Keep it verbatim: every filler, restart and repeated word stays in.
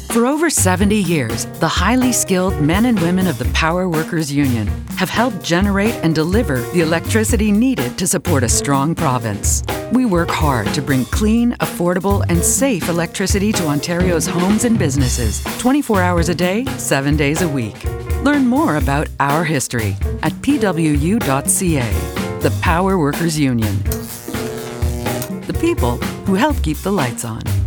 For over seventy years, the highly skilled men and women of the Power Workers Union have helped generate and deliver the electricity needed to support a strong province. We work hard to bring clean, affordable, and safe electricity to Ontario's homes and businesses, twenty-four hours a day, seven days a week. Learn more about our history at p w u dot c a. The Power Workers Union. The people who help keep the lights on.